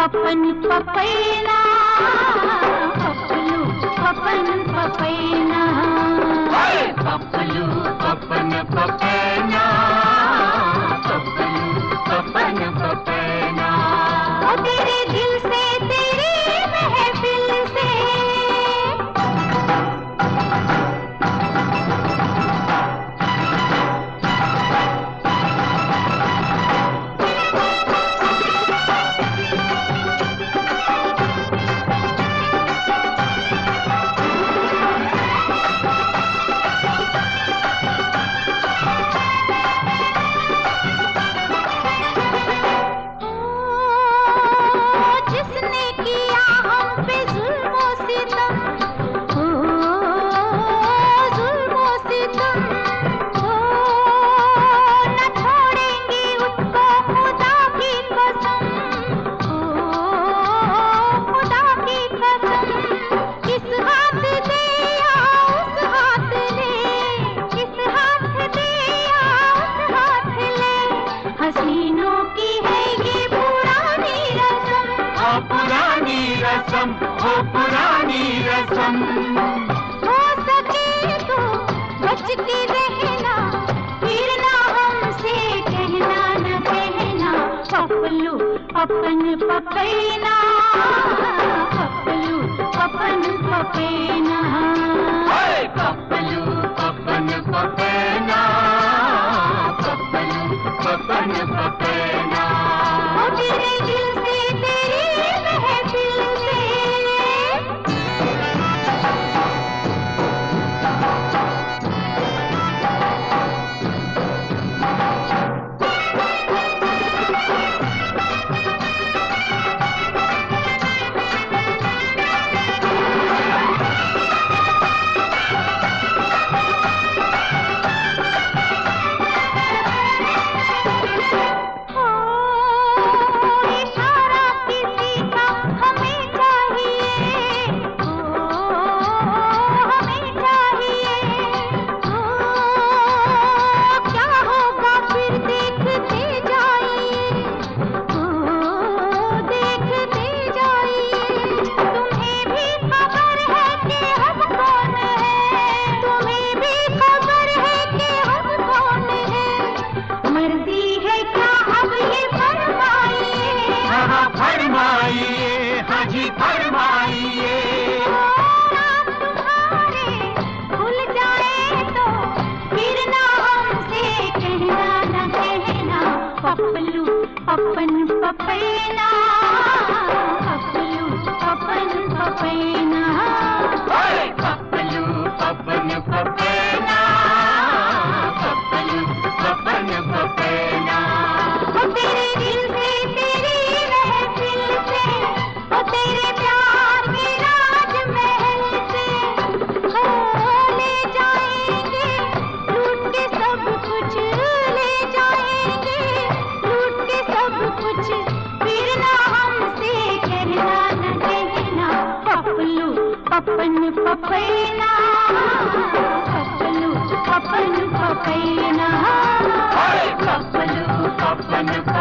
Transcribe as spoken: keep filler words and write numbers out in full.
पपन पपैना, पपलू पपन पपैना, पपलू पपन पपैना, पपलू पपन पपैना। ओ तेरे दिल से तेरी महफिल से हसीनों की है ये पुरानी रस्म, ओ पुरानी रस्म, ओ पुरानी रस्म। हो सके तो बच के रहना, फिर ना हमसे कहना न कहना, पपलू पपन पपैना, पपलू पपन पपैना, पपलू पपन पपैना, पपलू पपन पपैना। ओ तेरे दिल से तेरी महफिल से फरमाइए, हाँ जी फरमाइए। तुम्हारे भूल जाए तो फिर ना हमसे कहना न कहना, पपलू पपन पपैना, पपलू पपन पपैना, पपलू पपन पपैना, पपलू पपन पपैना। ओ तेरे दिल से तेरी महफिल से, ओ तेरे प्यार के राजमहल से, हो ले जाएंगे लूट के सब कुछ, ले जाएंगे लूट के सब कुछ, फिर ना हमसे कहना न कहना, पपलू पपन पपैना, पपलू पपन पपैना, पपलू पपन